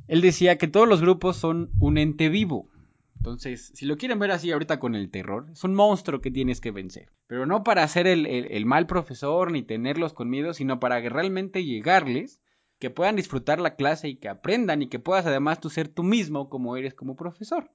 Él decía que todos los grupos son un ente vivo. Entonces, si lo quieren ver así ahorita con el terror, es un monstruo que tienes que vencer. Pero no para ser el mal profesor ni tenerlos con miedo, sino para que realmente llegarles, que puedan disfrutar la clase y que aprendan y que puedas además tú ser tú mismo como eres como profesor.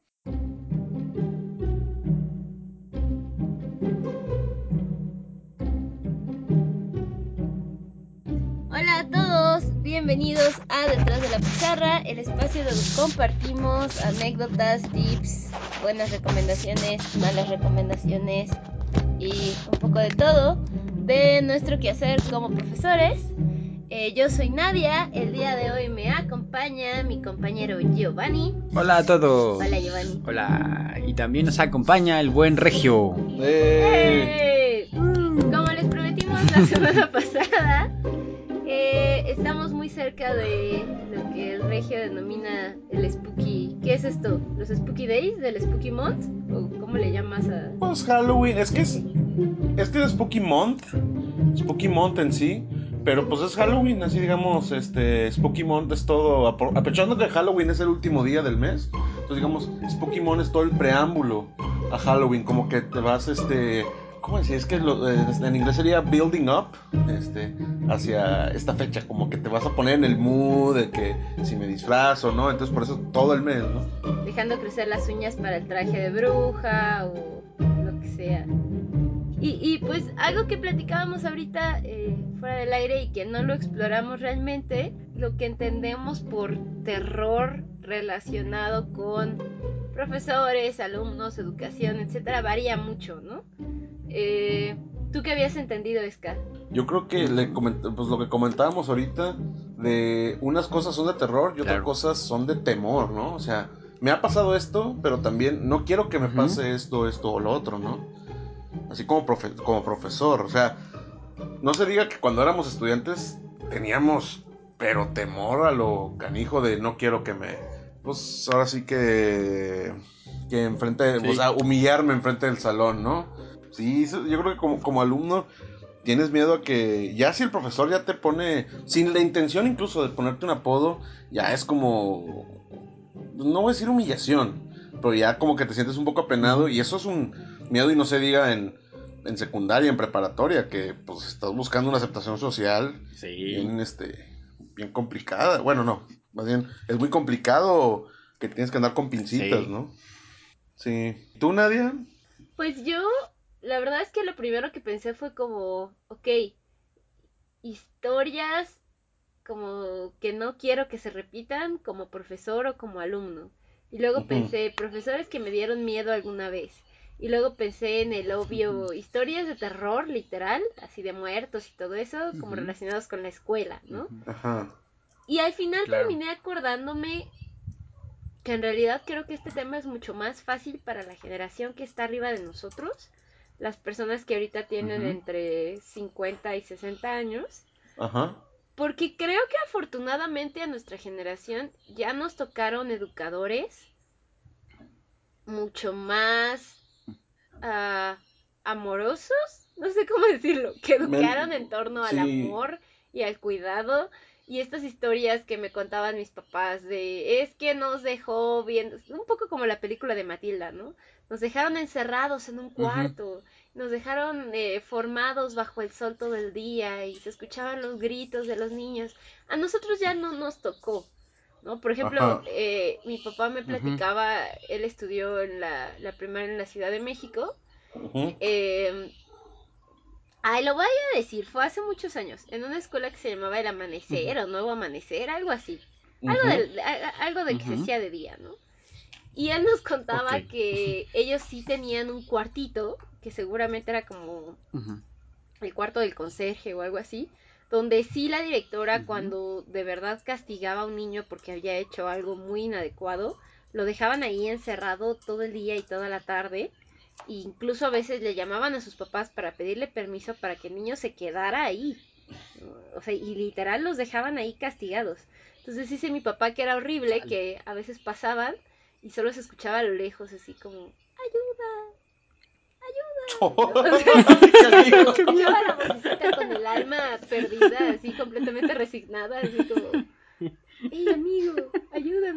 Hola a todos, bienvenidos a Detrás de la Pizarra, el espacio donde compartimos anécdotas, tips, buenas recomendaciones, malas recomendaciones y un poco de todo de nuestro quehacer como profesores. Yo soy Nadia, el día de hoy me acompaña mi compañero Giovanni. Hola a todos. Hola Giovanni. Hola, y también nos acompaña el buen Regio. ¡Hey! Como les prometimos la semana pasada, estamos muy cerca de lo que el Regio denomina el Spooky. ¿Qué es esto? ¿Los Spooky Days del Spooky Month? ¿O cómo le llamas a...? Pues Halloween, es que es Spooky Month en sí, pero pues es Halloween, así digamos, Spooky Month es todo, aprovechando que Halloween es el último día del mes, entonces digamos, Spooky Month es todo el preámbulo a Halloween, como que te vas, ¿cómo decir? Es que en inglés sería building up, hacia esta fecha, como que te vas a poner en el mood de que si me disfrazo, ¿no? Entonces por eso todo el mes, ¿no? Dejando crecer las uñas para el traje de bruja o lo que sea. Y pues algo que platicábamos ahorita fuera del aire y que no lo exploramos realmente, lo que entendemos por terror relacionado con profesores, alumnos, educación, etcétera, varía mucho, ¿no? ¿Tú qué habías entendido, Ska? Yo creo que pues lo que comentábamos ahorita, de unas cosas son de terror y otras cosas son de temor, ¿no? O sea, me ha pasado esto, pero también no quiero que me pase esto o lo otro, ¿no? Así como profesor, o sea, no se diga que cuando éramos estudiantes teníamos, pero temor a lo canijo de no quiero que me, pues ahora sí que enfrente, sí. O sea, humillarme enfrente del salón, ¿no? Sí, yo creo que como alumno tienes miedo a que, ya si el profesor ya te pone, sin la intención incluso de ponerte un apodo, ya es como, no voy a decir humillación, pero ya como que te sientes un poco apenado, y eso es un miedo, y no se diga en secundaria, en preparatoria, que pues estás buscando una aceptación social bien, bien complicada. Bueno, no, más bien es muy complicado que tienes que andar con pincitas, ¿no? Sí. ¿Tú, Nadia? Pues yo, la verdad es que lo primero que pensé fue como, ok, historias como que no quiero que se repitan como profesor o como alumno. Y luego pensé, profesores que me dieron miedo alguna vez. Y luego pensé en el obvio, historias de terror, literal, así de muertos y todo eso, como relacionados con la escuela, ¿no? Ajá. Y al final terminé acordándome que en realidad creo que este tema es mucho más fácil para la generación que está arriba de nosotros, las personas que ahorita tienen entre 50 y 60 años. Ajá. Porque creo que afortunadamente a nuestra generación ya nos tocaron educadores mucho más uh, amorosos, no sé cómo decirlo, que educaron en torno al amor y al cuidado. Y estas historias que me contaban mis papás de es que nos dejó viendo, un poco como la película de Matilda, ¿no? Nos dejaron encerrados en un cuarto, nos dejaron formados bajo el sol todo el día y se escuchaban los gritos de los niños. A nosotros ya no nos tocó, ¿no? Por ejemplo, mi papá me platicaba, él estudió en la primaria en la Ciudad de México. Lo voy a decir, fue hace muchos años, en una escuela que se llamaba El Amanecer o Nuevo Amanecer, algo así. Algo de que se hacía de día, ¿no? Y él nos contaba que ellos sí tenían un cuartito, que seguramente era como el cuarto del conserje o algo así, donde sí la directora cuando de verdad castigaba a un niño porque había hecho algo muy inadecuado, lo dejaban ahí encerrado todo el día y toda la tarde. E incluso a veces le llamaban a sus papás para pedirle permiso para que el niño se quedara ahí. O sea, y literal los dejaban ahí castigados. Entonces dice mi papá que era horrible, que a veces pasaban y solo se escuchaba a lo lejos así como, ayuda, escuchaba la vocecita con el alma perdida, así completamente resignada, así como, hey amigo, ayúdame.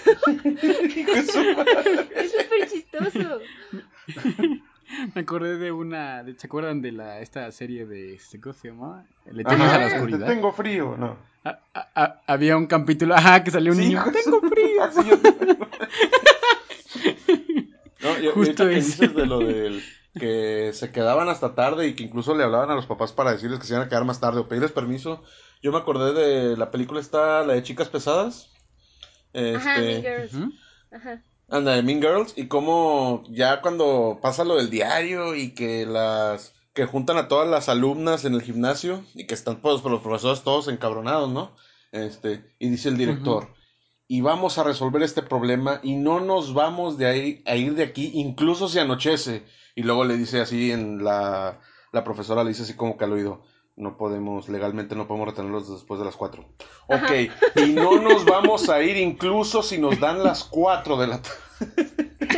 Es súper chistoso. Me acordé ¿se acuerdan de esta serie de, ¿cómo se llama? Le temes a la oscuridad. Tengo frío, no. Había un capítulo, que salió un niño. Tengo frío. Así no, justo que dices de lo del que se quedaban hasta tarde y que incluso le hablaban a los papás para decirles que se iban a quedar más tarde o pedirles permiso. Yo me acordé de la película la de Chicas Pesadas. Ajá, Mean Girls. Ajá. Anda, de Mean Girls, y cómo ya cuando pasa lo del diario y que que juntan a todas las alumnas en el gimnasio y que están pues, los profesores todos encabronados, ¿no? Y dice el director, y vamos a resolver este problema y no nos vamos a ir de aquí incluso si anochece. Y luego le dice así la profesora le dice así como que al oído, legalmente no podemos retenerlos después de las 4. Ok, y no nos vamos a ir incluso si nos dan las 4 de la tarde.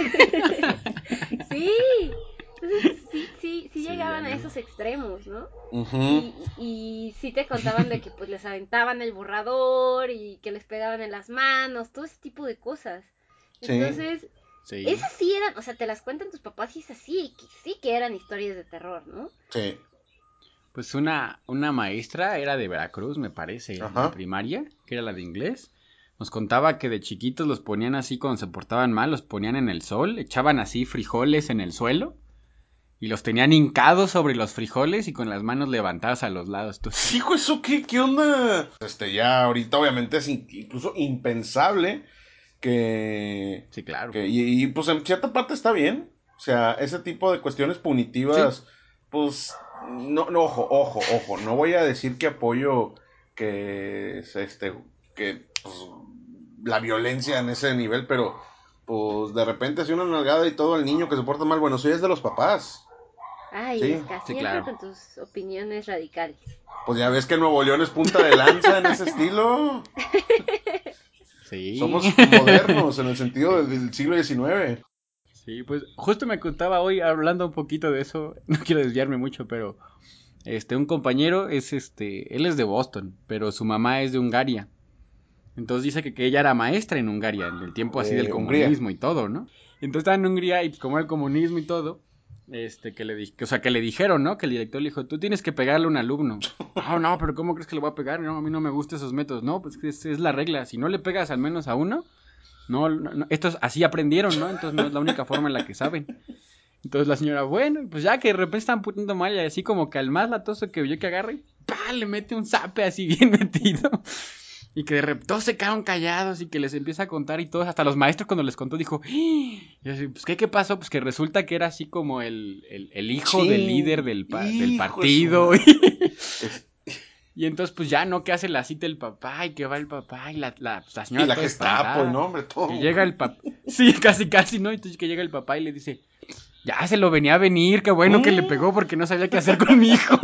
Sí, entonces sí llegaban a esos extremos, ¿no? Y sí te contaban de que pues les aventaban el borrador y que les pegaban en las manos, todo ese tipo de cosas. Entonces, esas sí eran, o sea, te las cuentan tus papás y es así, sí que eran historias de terror, ¿no? Sí. Pues una maestra era de Veracruz, me parece, en la primaria, que era la de inglés. Nos contaba que de chiquitos los ponían así cuando se portaban mal, los ponían en el sol, echaban así frijoles en el suelo y los tenían hincados sobre los frijoles y con las manos levantadas a los lados. Sí, hijo, ¿eso qué onda? Ya ahorita obviamente es incluso impensable que... Sí, claro. Y pues en cierta parte está bien. O sea, ese tipo de cuestiones punitivas, pues, no, ojo, no voy a decir que apoyo que pues, la violencia en ese nivel, pero pues de repente si una nalgada y todo al niño que se porta mal, bueno, eso ya es de los papás. Ay, Sí, Esca, siempre con tus opiniones radicales. Pues ya ves que Nuevo León es punta de lanza en ese estilo. Sí. Somos modernos en el sentido del siglo XIX. Sí, pues justo me contaba hoy hablando un poquito de eso, no quiero desviarme mucho, pero un compañero él es de Boston, pero su mamá es de Hungaria. Entonces dice que ella era maestra en Hungaria, en el tiempo así del comunismo y todo, ¿no? Entonces estaba en Hungría y pues, como el comunismo y todo, que le dijeron, ¿no? Que el director le dijo, tú tienes que pegarle a un alumno. No, pero ¿cómo crees que le voy a pegar? No, a mí no me gustan esos métodos. No, pues es la regla. Si no le pegas al menos a uno, no, estos así aprendieron, ¿no? Entonces no es la única forma en la que saben. Entonces la señora, bueno, pues ya que de repente están poniendo mal y así como que al más latoso que vio que agarre, ¡pah! Le mete un zape así bien metido. Y que de repente todos se quedaron callados y que les empieza a contar y todos, hasta los maestros cuando les contó dijo, y así, pues ¿qué pasó? Pues que resulta que era así como el hijo del líder del partido. Y entonces pues ya no, que hace la cita el papá y que va el papá y la señora y la toda Gestapo, espantada. ¿no, hombre? Todo. Que llega el papá, sí, casi, ¿no? Entonces que llega el papá y le dice, ya se lo venía a venir, qué bueno que le pegó porque no sabía qué hacer con mi hijo.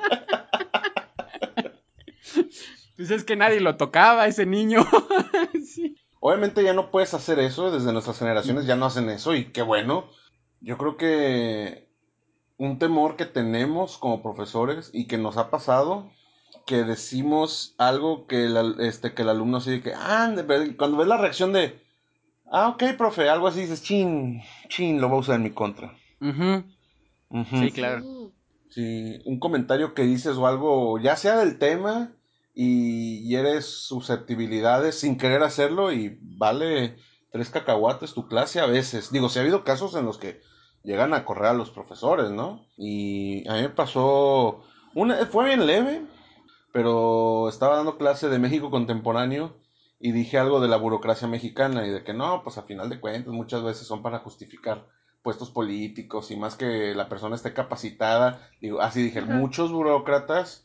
Pues es que nadie lo tocaba, ese niño. Sí. Obviamente ya no puedes hacer eso, desde nuestras generaciones ya no hacen eso y qué bueno. Yo creo que un temor que tenemos como profesores y que nos ha pasado, que decimos algo que el alumno así de que, cuando ves la reacción de, ok, profe, algo así dices, chin, lo voy a usar en mi contra. Sí, claro. Sí, un comentario que dices o algo, ya sea del tema y eres susceptibilidades sin querer hacerlo y vale 3 cacahuates tu clase a veces. Digo, sí ha habido casos en los que llegan a correr a los profesores, ¿no? Y a mí me pasó, fue bien leve, pero estaba dando clase de México contemporáneo y dije algo de la burocracia mexicana y de que no, pues a final de cuentas muchas veces son para justificar puestos políticos y más que la persona esté capacitada. Digo, así dije, muchos burócratas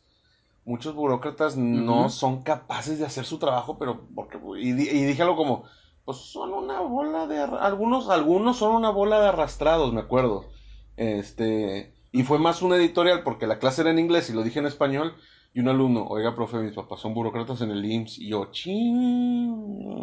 no son capaces de hacer su trabajo, pero y dije algo como, pues son una bola de algunos son una bola de arrastrados, me acuerdo. Y fue más un editorial porque la clase era en inglés y lo dije en español. Y un alumno, oiga, profe, mis papás son burócratas en el IMSS. Y yo, ching.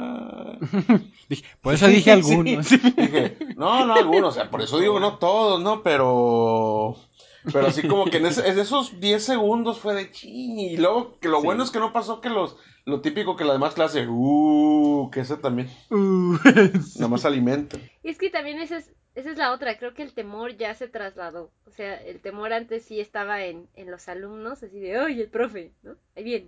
Por eso dije algunos. Sí. Dije, no, algunos. O sea, por eso digo no todos, ¿no? Pero Pero así como que en esos 10 segundos fue de ching. Y luego, que lo bueno es que no pasó que lo típico que la demás clase, que ese también. Nada más alimenta. Y es que también esa es la otra, creo que el temor ya se trasladó. O sea, el temor antes sí estaba en los alumnos, así de, ¡ay, el profe! ¿No? Ahí viene.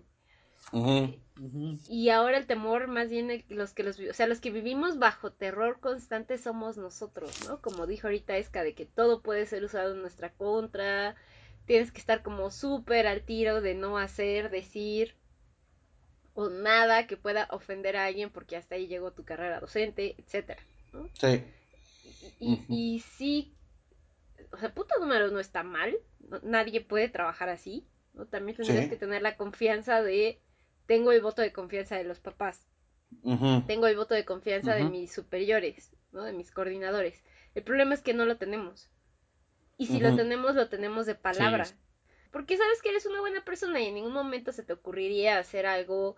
Y ahora el temor más bien los que vivimos bajo terror constante somos nosotros, ¿no? Como dijo ahorita Esca, de que todo puede ser usado en nuestra contra, tienes que estar como súper al tiro de no hacer, decir o nada que pueda ofender a alguien porque hasta ahí llegó tu carrera docente, etcétera, ¿no? Sí. Y sí, o sea, punto número uno está mal, nadie puede trabajar así, ¿no? También tendrías que tener la confianza de, tengo el voto de confianza de los papás, tengo el voto de confianza de mis superiores, ¿no? De mis coordinadores. El problema es que no lo tenemos. Y si lo tenemos de palabra. Sí. Porque sabes que eres una buena persona y en ningún momento se te ocurriría hacer algo...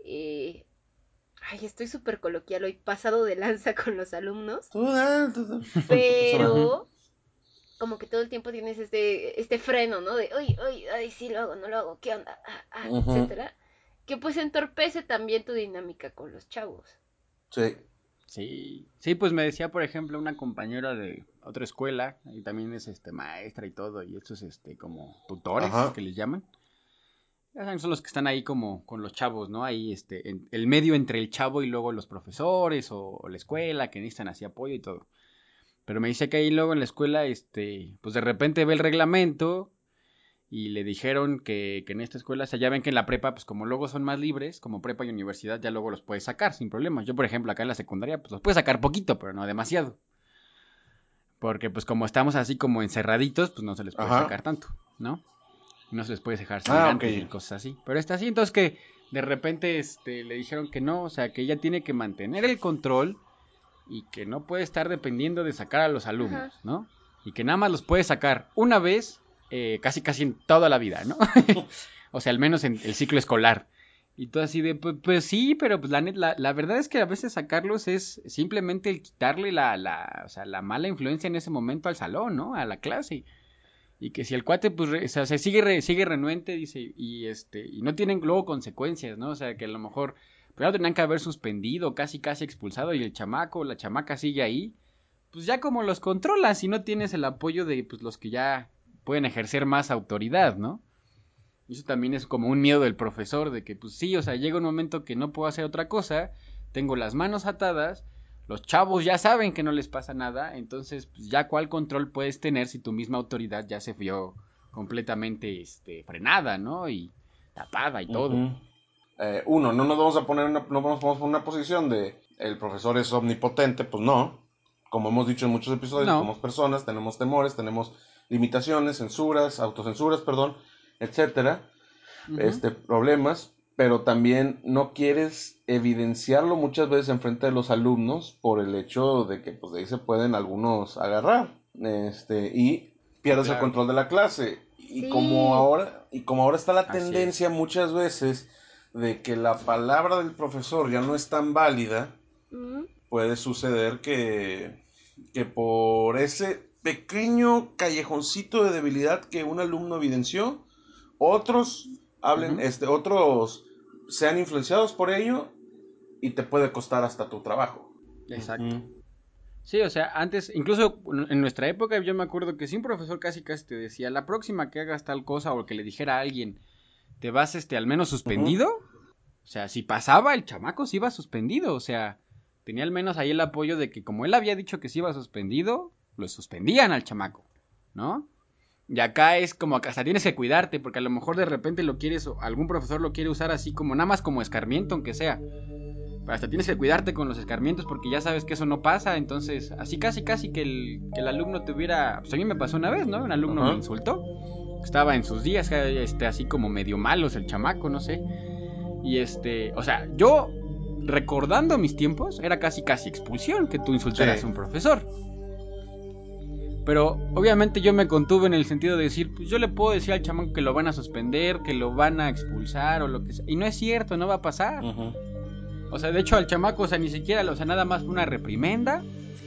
Ay, estoy súper coloquial hoy, pasado de lanza con los alumnos. Pero como que todo el tiempo tienes este freno, ¿no? De, ay, sí lo hago, no lo hago, ¿qué onda? Etcétera. Que pues entorpece también tu dinámica con los chavos. Sí, pues me decía, por ejemplo, una compañera de otra escuela, y también es maestra y todo, y estos como tutores, que les llaman. Ya saben, son los que están ahí como con los chavos, ¿no? Ahí en el medio entre el chavo y luego los profesores o la escuela que necesitan así apoyo y todo. Pero me dice que ahí luego en la escuela, pues de repente ve el reglamento y le dijeron que en esta escuela, o sea, ya ven que en la prepa, pues como luego son más libres, como prepa y universidad, ya luego los puedes sacar sin problemas. Yo, por ejemplo, acá en la secundaria, pues los puedes sacar poquito, pero no demasiado. Porque pues como estamos así como encerraditos, pues no se les puede sacar tanto, ¿no? No se les puede dejar salir antes y cosas así. Pero está así, entonces que de repente le dijeron que no, o sea, que ella tiene que mantener el control y que no puede estar dependiendo de sacar a los alumnos, ¿no? Y que nada más los puede sacar una vez, casi en toda la vida, ¿no? O sea, al menos en el ciclo escolar. Y todo así de, pues sí, pero pues la verdad es que a veces sacarlos es simplemente el quitarle o sea, la mala influencia en ese momento al salón, ¿no? A la clase. Y que si el cuate, pues, o sea, se sigue renuente, dice, y no tienen luego consecuencias, ¿no? O sea, que a lo mejor, pero tenían que haber suspendido, casi expulsado, y el chamaco o la chamaca sigue ahí, pues ya como los controlas, y no tienes el apoyo de, pues, los que ya pueden ejercer más autoridad, ¿no? Y eso también es como un miedo del profesor, de que, pues sí, o sea, llega un momento que no puedo hacer otra cosa, tengo las manos atadas, los chavos ya saben que no les pasa nada, entonces pues ya cuál control puedes tener si tu misma autoridad ya se vio completamente frenada, ¿no? Y tapada y todo. No nos vamos a poner no vamos a poner una posición de el profesor es omnipotente, pues no. Como hemos dicho en muchos episodios, somos personas, tenemos temores, tenemos limitaciones, censuras, autocensuras, etcétera, problemas, pero también no quieres evidenciarlo muchas veces en frente de los alumnos por el hecho de que pues de ahí se pueden algunos agarrar, y pierdes el control de la clase. Y como ahora está la tendencia muchas veces de que la palabra del profesor ya no es tan válida, puede suceder que por ese pequeño callejoncito de debilidad que un alumno evidenció, otros otros sean influenciados por ello y te puede costar hasta tu trabajo. Exacto. Sí, o sea, antes, incluso en nuestra época, yo me acuerdo que si un profesor casi te decía, la próxima que hagas tal cosa o que le dijera a alguien, te vas al menos suspendido. O sea, si pasaba, el chamaco sí iba suspendido. O sea, tenía al menos ahí el apoyo de que como él había dicho que sí iba suspendido, lo suspendían al chamaco, ¿no? Y acá es como que hasta tienes que cuidarte, porque a lo mejor de repente lo quieres, o algún profesor lo quiere usar así como nada más como escarmiento, aunque sea. Pero hasta tienes que cuidarte con los escarmientos porque ya sabes que eso no pasa. Entonces, así casi que el alumno tuviera. Pues a mí me pasó una vez, ¿no? Un alumno me insultó. Estaba en sus días, así como medio malos el chamaco, no sé. Y o sea, yo recordando mis tiempos, era casi expulsión que tú insultaras a un profesor. Pero obviamente yo me contuve en el sentido de decir, pues yo le puedo decir al chamaco que lo van a suspender, que lo van a expulsar o lo que sea. Y no es cierto, no va a pasar. O sea, de hecho al chamaco, o sea, ni siquiera, o sea, nada más una reprimenda.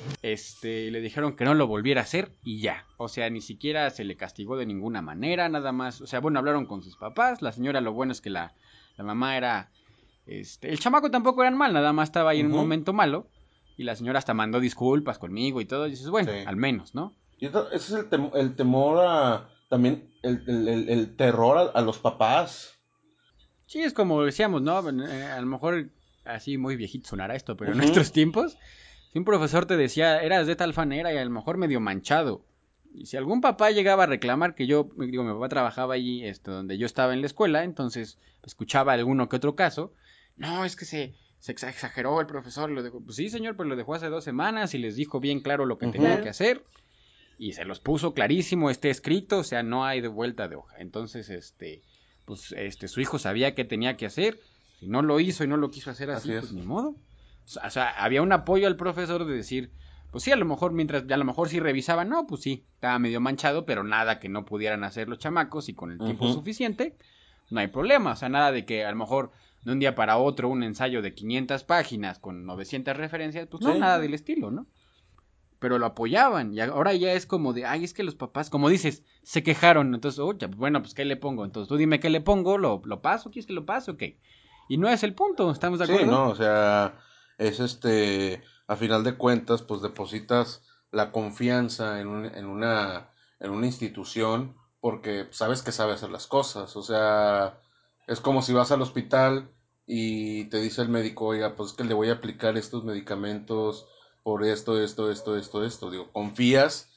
le dijeron que no lo volviera a hacer y ya. O sea, ni siquiera se le castigó de ninguna manera, nada más. O sea, bueno, hablaron con sus papás. La señora, lo bueno es que la mamá era... el chamaco tampoco era mal, nada más estaba ahí en un momento malo. Y la señora hasta mandó disculpas conmigo y todo. Y dices, bueno, al menos, ¿no? Y ese es el temor a... También el terror a los papás. Sí, es como decíamos, ¿no? A lo mejor así muy viejito sonará esto, pero en nuestros tiempos, si un profesor te decía, eras de tal manera y a lo mejor medio manchado. Y si algún papá llegaba a reclamar que mi papá trabajaba allí, donde yo estaba en la escuela, entonces escuchaba alguno que otro caso. No, es que se exageró el profesor, lo dejó. Pues sí, señor, pero lo dejó hace 2 semanas y les dijo bien claro lo que tenía que hacer. Y se los puso clarísimo, escrito, o sea, no hay de vuelta de hoja. Entonces, pues su hijo sabía qué tenía que hacer. Si no lo hizo y no lo quiso hacer así pues ni modo. O sea, había un apoyo al profesor de decir, pues sí, a lo mejor a lo mejor sí revisaban, no, pues sí, estaba medio manchado, pero nada que no pudieran hacer los chamacos y con el tiempo suficiente, no hay problema. O sea, nada de que a lo mejor de un día para otro un ensayo de 500 páginas con 900 referencias, pues no, nada del estilo, ¿no? Pero lo apoyaban, y ahora ya es como de, ay, es que los papás, como dices, se quejaron, entonces, oye, bueno, pues, ¿qué le pongo? Entonces, tú dime qué le pongo, lo paso, ¿quieres que lo pase o qué? Y no es el punto, ¿estamos de acuerdo? Sí, no, o sea, es a final de cuentas, pues depositas la confianza en una institución porque sabes que sabe hacer las cosas, o sea, es como si vas al hospital y te dice el médico, oiga, pues es que le voy a aplicar estos medicamentos por esto, digo, confías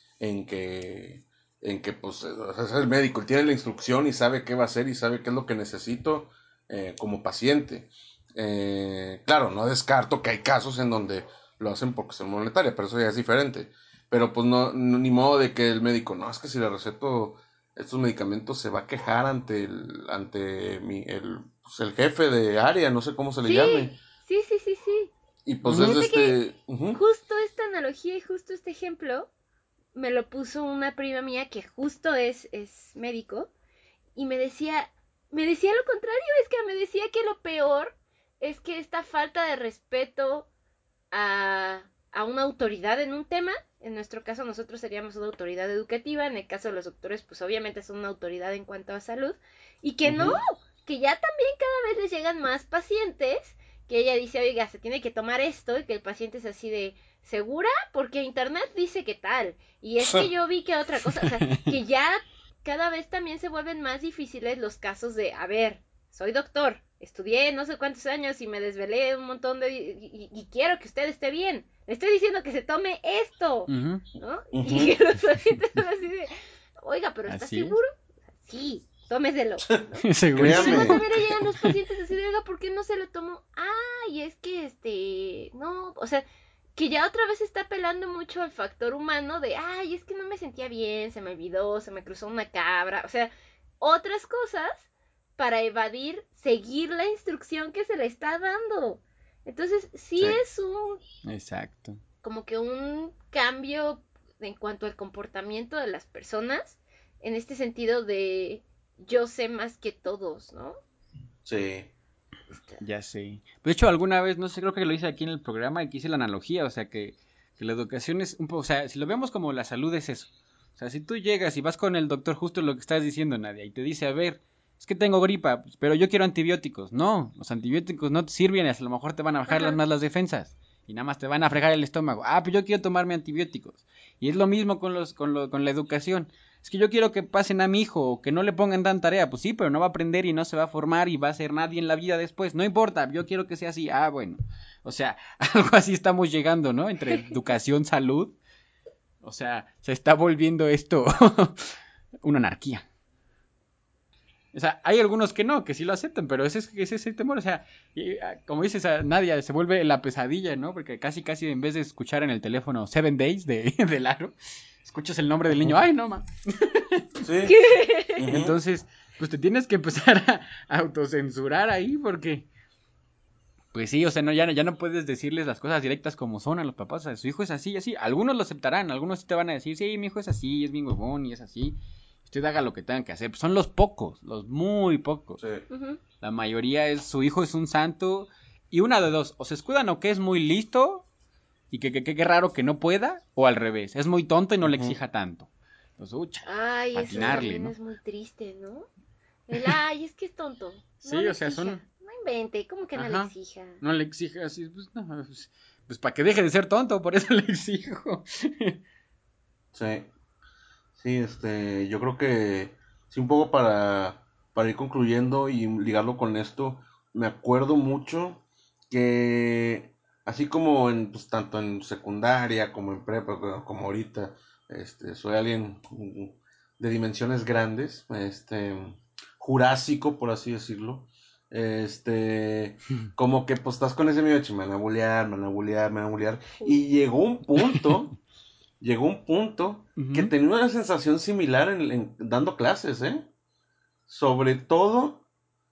en que pues es el médico, él tiene la instrucción y sabe qué va a hacer y sabe qué es lo que necesito como paciente. Claro, no descarto que hay casos en donde lo hacen por cuestión monetaria, pero eso ya es diferente. Pero pues no, ni modo de que el médico, no, es que si le receto estos medicamentos se va a quejar ante el jefe de área, no sé cómo se le llame. Sí. Y pues Fíjate que justo esta analogía y justo este ejemplo me lo puso una prima mía que justo es médico y me decía lo contrario, es que me decía que lo peor es que esta falta de respeto a una autoridad en un tema, en nuestro caso nosotros seríamos una autoridad educativa, en el caso de los doctores pues obviamente son una autoridad en cuanto a salud, y que no, que ya también cada vez les llegan más pacientes, que ella dice, oiga, se tiene que tomar esto, y que el paciente es así de, ¿segura? Porque internet dice que tal, y es que yo vi que otra cosa, o sea, que ya cada vez también se vuelven más difíciles los casos de, a ver, soy doctor, estudié no sé cuántos años y me desvelé un montón y quiero que usted esté bien. Le estoy diciendo que se tome esto, ¿no? Y que los pacientes son así de, oiga, pero ¿está seguro? Sí, tómeselo, ¿no? Seguro. Y luego también le llegan los pacientes así de, oiga, ¿por qué no se lo tomó? Y es que no, o sea, que ya otra vez está apelando mucho al factor humano de, ay, es que no me sentía bien, se me olvidó, se me cruzó una cabra, o sea, otras cosas para evadir, seguir la instrucción que se le está dando. Entonces, sí es Exacto. como que un cambio en cuanto al comportamiento de las personas, en este sentido de yo sé más que todos, ¿no? Sí. Ya sé. De hecho, alguna vez, no sé, creo que lo hice aquí en el programa y que hice la analogía, o sea, que la educación es un poco, o sea, si lo vemos como la salud es eso. O sea, si tú llegas y vas con el doctor justo lo que estás diciendo, Nadia, y te dice, a ver, es que tengo gripa, pero yo quiero antibióticos. No, los antibióticos no te sirven, a lo mejor te van a bajar más las defensas y nada más te van a fregar el estómago. Pues yo quiero tomarme antibióticos. Y es lo mismo con la educación. Es que yo quiero que pasen a mi hijo o que no le pongan tan tarea. Pues sí, pero no va a aprender y no se va a formar y va a ser nadie en la vida después. No importa, yo quiero que sea así. Bueno. O sea, algo así estamos llegando, ¿no? Entre educación, salud. O sea, se está volviendo esto una anarquía. O sea, hay algunos que no, que sí lo aceptan, pero ese es el temor. O sea, como dices, Nadia, se vuelve la pesadilla, ¿no? Porque casi en vez de escuchar en el teléfono 7 Days de Laro, escuchas el nombre del niño. ¡Ay, no, ma! Sí. Entonces, pues te tienes que empezar a autocensurar ahí porque... Pues sí, o sea, no, ya no puedes decirles las cosas directas como son a los papás. O sea, su hijo es así y así. Algunos lo aceptarán, algunos sí te van a decir, sí, mi hijo es así, es bien huevón y es así. Usted haga lo que tenga que hacer. Pues son los pocos, los muy pocos. Sí. La mayoría su hijo es un santo. Y una de dos, o se escudan o que es muy listo, Y que raro que no pueda, o al revés, es muy tonto y no le exija tanto. Entonces, ay, eso también, ¿no? Es muy triste, ¿no? Ay, es que es tonto. No sí, le o sea, exija. No invente, ¿cómo que no le exija? No le exija así, pues no, pues para que deje de ser tonto, por eso le exijo. Sí, sí, yo creo que sí, un poco para ir concluyendo y ligarlo con esto, me acuerdo mucho que así como pues, tanto en secundaria como en prepa, como ahorita, soy alguien de dimensiones grandes, jurásico, por así decirlo, como que pues estás con ese miedo de me van a bullear, me van a bullear, me van a bullear, y llegó un punto que tenía una sensación similar dando clases, ¿eh? Sobre todo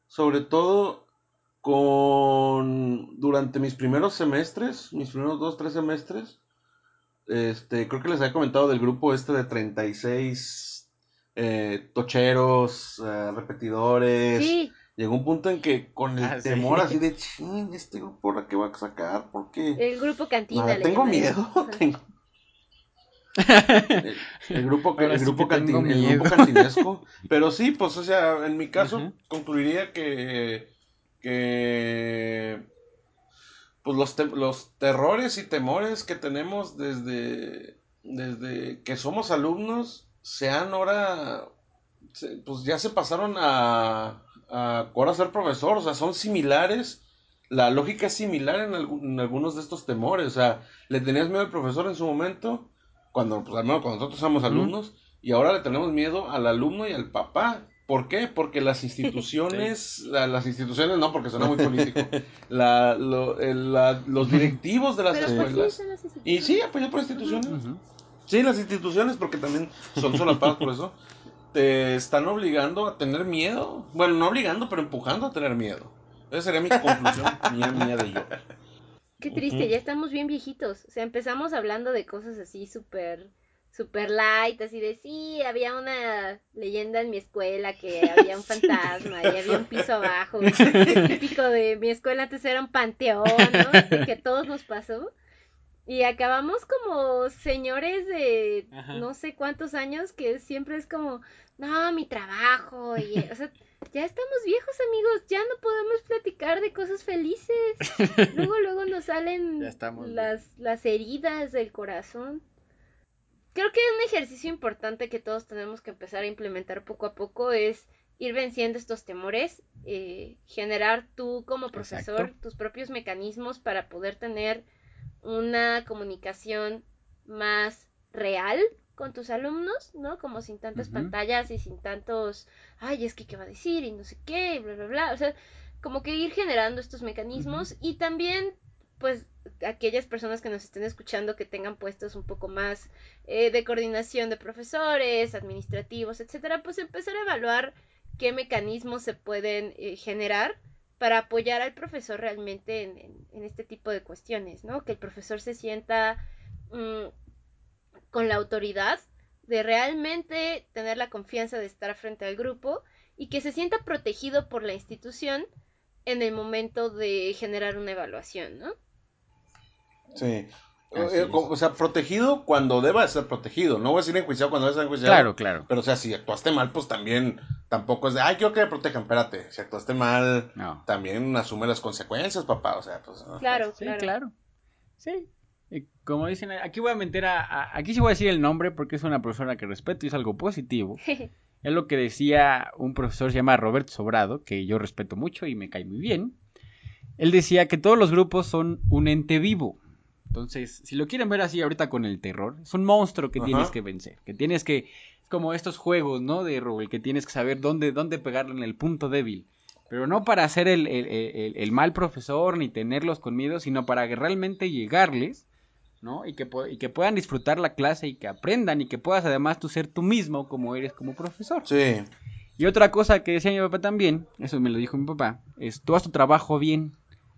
durante mis primeros semestres, mis primeros 2, 3 semestres, creo que les había comentado del grupo de 36 tocheros, repetidores. Sí. Llegó un punto en que con el temor así de, chin, este grupo ¿la que va a sacar? Porque el grupo cantina tengo miedo, el grupo cantinesco. Pero sí, pues, o sea, en mi caso, concluiría que pues los terrores y temores que tenemos desde que somos alumnos, pues ya se pasaron a ahora ser profesor, o sea, son similares. La lógica es similar en algunos de estos temores, o sea, le tenías miedo al profesor en su momento, pues al menos cuando nosotros somos alumnos, y ahora le tenemos miedo al alumno y al papá. ¿Por qué? Porque las instituciones, sí. Las instituciones no, porque suena muy político, los directivos de las escuelas, pues sí, son las instituciones. Y sí, apoyado por instituciones. Sí, las instituciones, porque también son solapadas por eso, te están obligando a tener miedo. Bueno, no obligando, pero empujando a tener miedo. Esa sería mi conclusión, mía de yo. Qué triste, ya estamos bien viejitos. O sea, empezamos hablando de cosas así súper light, así de sí, había una leyenda en mi escuela que había un fantasma y había un piso abajo. Que típico de mi escuela antes era un panteón, ¿no? Así que a todos nos pasó. Y acabamos como señores de no sé cuántos años que siempre es como, no, mi trabajo. Y, o sea, ya estamos viejos, amigos, ya no podemos platicar de cosas felices. Luego nos salen las heridas del corazón. Creo que un ejercicio importante que todos tenemos que empezar a implementar poco a poco es ir venciendo estos temores, generar tú como profesor tus propios mecanismos para poder tener una comunicación más real con tus alumnos, ¿no? Como sin tantas pantallas y sin tantos, ay, es que qué va a decir y no sé qué, y bla, bla, bla. O sea, como que ir generando estos mecanismos y también, pues, aquellas personas que nos estén escuchando que tengan puestos un poco más de coordinación de profesores, administrativos, etcétera, pues empezar a evaluar qué mecanismos se pueden generar para apoyar al profesor realmente en este tipo de cuestiones, ¿no? Que el profesor se sienta con la autoridad de realmente tener la confianza de estar frente al grupo y que se sienta protegido por la institución en el momento de generar una evaluación, ¿no? Sí. O sea, protegido cuando deba de ser protegido. No voy a decir enjuiciado cuando debe ser enjuiciado. Claro. Pero, o sea, si actuaste mal, pues también tampoco es de, ay, quiero que me protejan. Espérate, si actuaste mal, también asume las consecuencias, papá. O sea, pues. Claro. Sí. Como dicen, aquí voy a meter aquí sí voy a decir el nombre porque es una persona que respeto y es algo positivo. Es lo que decía un profesor, se llama Roberto Sobrado, que yo respeto mucho y me cae muy bien. Él decía que todos los grupos son un ente vivo. Entonces, si lo quieren ver así ahorita con el terror, es un monstruo que tienes que vencer. Que tienes que, es como estos juegos, ¿no? De rol, que tienes que saber dónde pegarle en el punto débil. Pero no para ser el mal profesor ni tenerlos con miedo, sino para realmente llegarles, ¿no? Y que puedan disfrutar la clase y que aprendan y que puedas además tú ser tú mismo como eres como profesor. Sí. Y otra cosa que decía mi papá también, eso me lo dijo mi papá, es tú haz tu trabajo bien.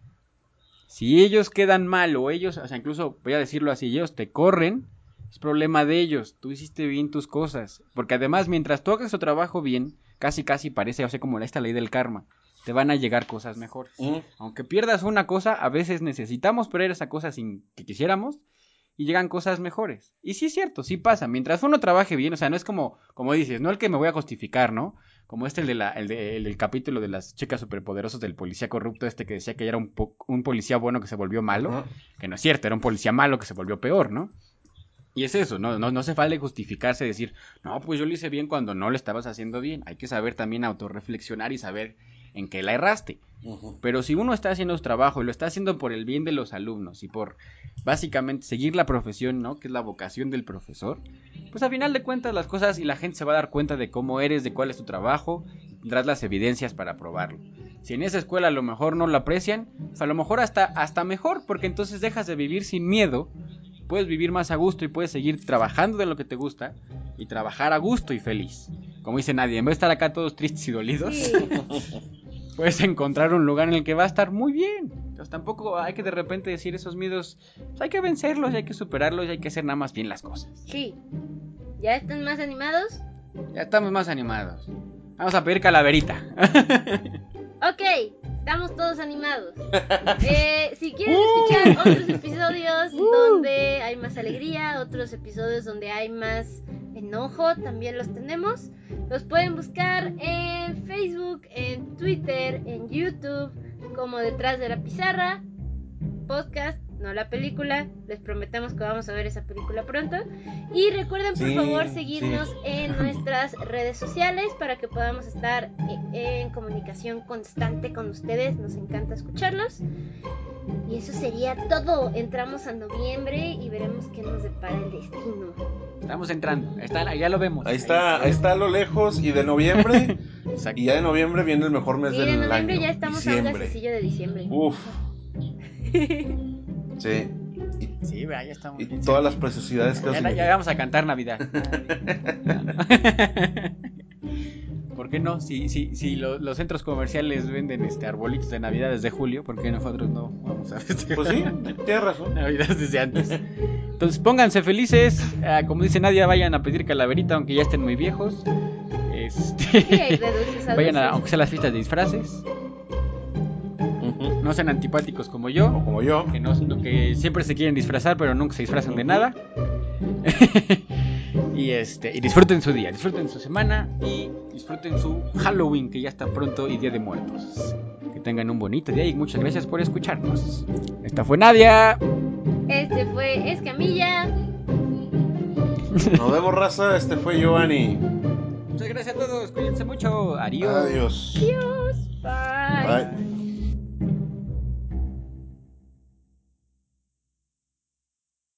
Si ellos quedan mal o ellos, o sea, incluso voy a decirlo así, ellos te corren, es problema de ellos, tú hiciste bien tus cosas. Porque además, mientras tú hagas tu trabajo bien, casi parece, o sea, como esta ley del karma. te van a llegar cosas mejores. Aunque pierdas una cosa, a veces necesitamos perder esa cosa sin que quisiéramos y llegan cosas mejores. Y sí es cierto, sí pasa. Mientras uno trabaje bien, o sea, no es como dices, no el que me voy a justificar, ¿no? Como el del capítulo de las chicas superpoderosas del policía corrupto que decía que era un policía bueno que se volvió malo. Que no es cierto, era un policía malo que se volvió peor, ¿no? Y es eso, no se vale justificarse, decir, no, pues yo lo hice bien cuando no lo estabas haciendo bien. Hay que saber también autorreflexionar y saber en qué la erraste. Pero si uno está haciendo su trabajo y lo está haciendo por el bien de los alumnos y por básicamente seguir la profesión, ¿no? Que es la vocación del profesor, pues a final de cuentas las cosas y la gente se va a dar cuenta de cómo eres, de cuál es tu trabajo, y tendrás las evidencias para probarlo. Si en esa escuela a lo mejor no lo aprecian, pues a lo mejor hasta mejor, porque entonces dejas de vivir sin miedo, puedes vivir más a gusto y puedes seguir trabajando de lo que te gusta y trabajar a gusto y feliz. Como dice nadie, en vez de estar acá todos tristes y dolidos, sí. Puedes encontrar un lugar en el que va a estar muy bien. Entonces tampoco hay que de repente decir esos miedos, pues hay que vencerlos, hay que superarlos y hay que hacer nada más bien las cosas. Sí. ¿Ya están más animados? Ya estamos más animados. Vamos a pedir calaverita. Ok, estamos todos animados. Si quieren escuchar otros episodios donde hay más alegría, otros episodios donde hay más enojo, también los tenemos. Los pueden buscar en Facebook, en Twitter, en YouTube, como Detrás de la Pizarra, podcast, no la película. Les prometemos que vamos a ver esa película pronto. Y recuerden por favor seguirnos en nuestras redes sociales para que podamos estar en comunicación constante con ustedes. Nos encanta escucharlos. Y eso sería todo. Entramos a noviembre y veremos qué nos depara el destino. Estamos entrando, ya lo vemos. Ahí está a lo lejos. Y de noviembre y ya de noviembre viene el mejor mes del año. Y de noviembre ya estamos a un gasecillo de diciembre. Uf. Sí. Sí, ya estamos. Y todas las preciosidades que ya vamos a cantar Navidad. ¿Por qué no? Si los centros comerciales venden arbolitos de Navidad desde julio, ¿por qué nosotros no vamos a festejar? Pues sí, tienes razón. Navidad desde antes. Entonces pónganse felices, como dice Nadia, vayan a pedir calaverita aunque ya estén muy viejos. Vayan aunque sea las fiestas de disfraces. No sean antipáticos como yo. O como yo. Que siempre se quieren disfrazar, pero nunca se disfrazan de nada. y disfruten su día, disfruten su semana y disfruten su Halloween, que ya está pronto, y Día de Muertos. Que tengan un bonito día y muchas gracias por escucharnos. Esta fue Nadia. Este fue Escamilla. Nos vemos, raza. Este fue Giovanni. Muchas gracias a todos. Cuídense mucho. Adiós. Adiós. Adiós. Bye. Bye.